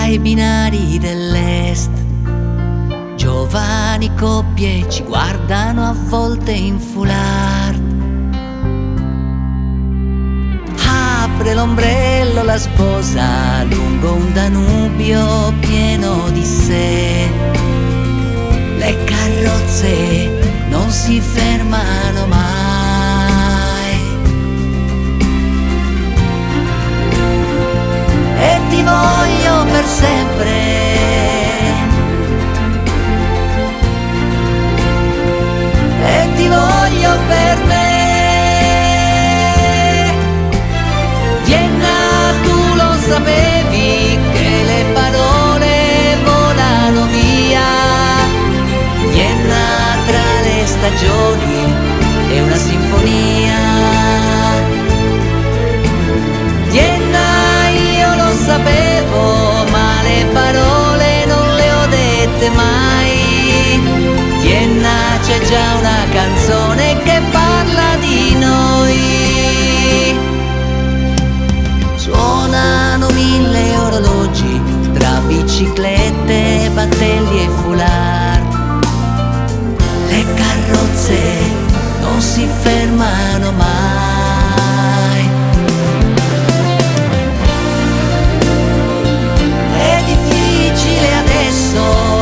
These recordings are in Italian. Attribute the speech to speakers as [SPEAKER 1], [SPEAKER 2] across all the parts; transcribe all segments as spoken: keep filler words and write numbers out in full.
[SPEAKER 1] ai binari dell'est. Giovani coppie ci guardano a volte in foulard. Apre l'ombrello la sposa lungo un Danubio pieno di sé. Le carrozze non si fermano mai. E ti voglio per sempre. E ti voglio per me. Vienna, tu lo sapevi che le parole volano via. Vienna tra le stagioni è una sinfonia. Vienna, io lo sapevo, ma le parole non le ho dette mai. Vienna, c'è già una canzone che parla di noi. Suonano mille orologi tra biciclette, battelli e foulard. Le carrozze non si fermano mai. È difficile adesso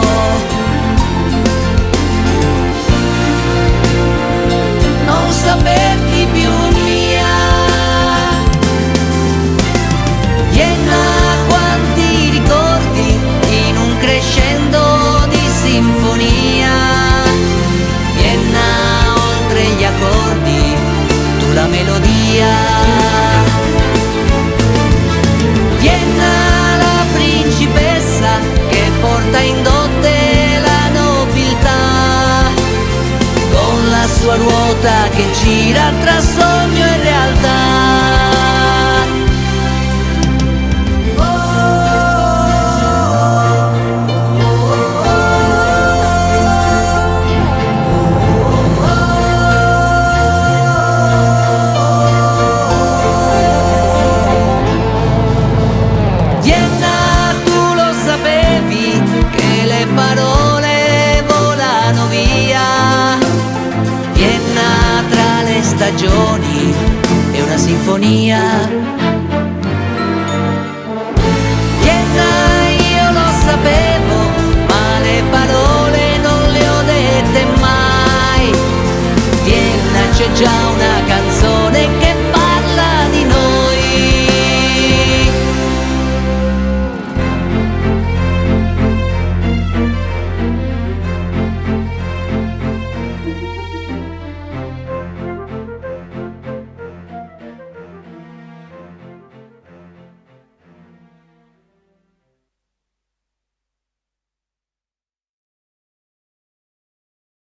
[SPEAKER 1] non saperti più mia. Vienna, quanti ricordi in un crescendo di sinfonia. Vienna, oltre gli accordi, tu la melodia. Vienna, la principessa che porta in dote la nobiltà, con la sua ruota che gira tra sogno e realtà. Vienna, tu lo sapevi che le parole volano via. Vienna tra le stagioni è una sinfonia.